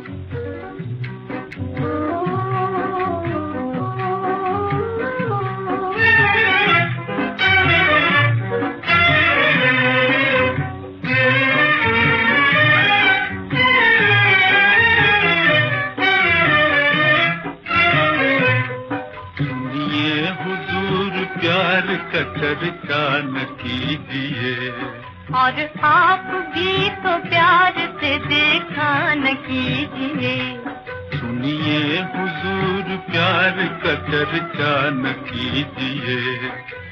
प्यार का चर्चा न कीजिए, और आप भी तो प्यार से देखा न कीजिए। सुनिए हुजूर प्यार का चर्चा न कीजिए।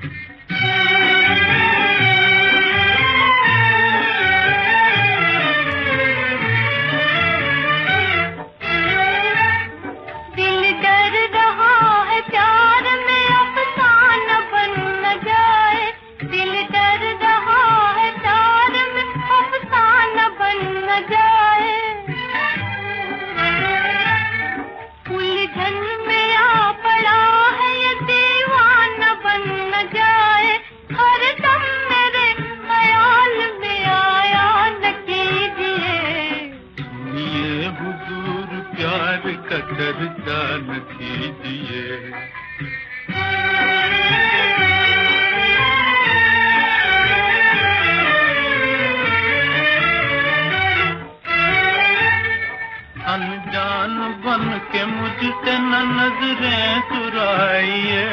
प्यार का चर्चा न कीजिए। अनजान बन के मुझसे न नजरें चुराइए,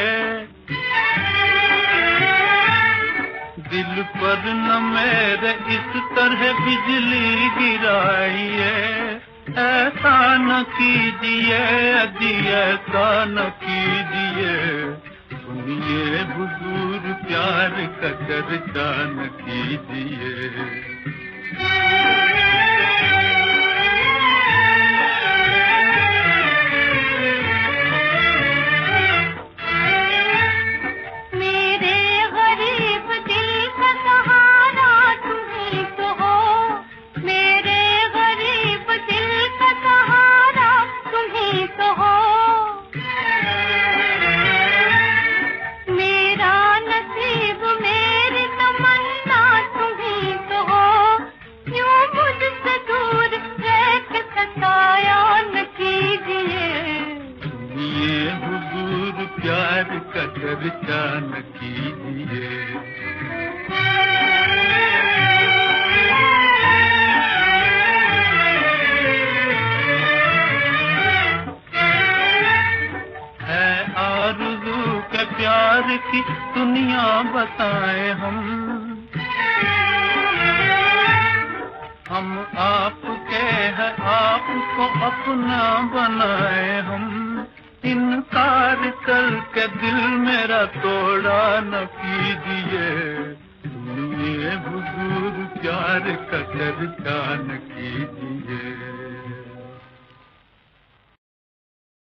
दिल पर न मेरे इस तरह बिजली गिराइए। ऐसा न कीजिए अजी, ऐसा न कीजिए। सुनिए हुजूर प्यार का चर्चा न कीजिए। प्यार का चर्चा न कीजिए। है आरज़ू के प्यार की दुनिया बताएं हम आपके हैं, आपको अपना बनाए हम। इनकार करके दिल मेरा तोड़ा न कीजिए। सुनिए हुजूर प्यार का चर्चा न कीजिए।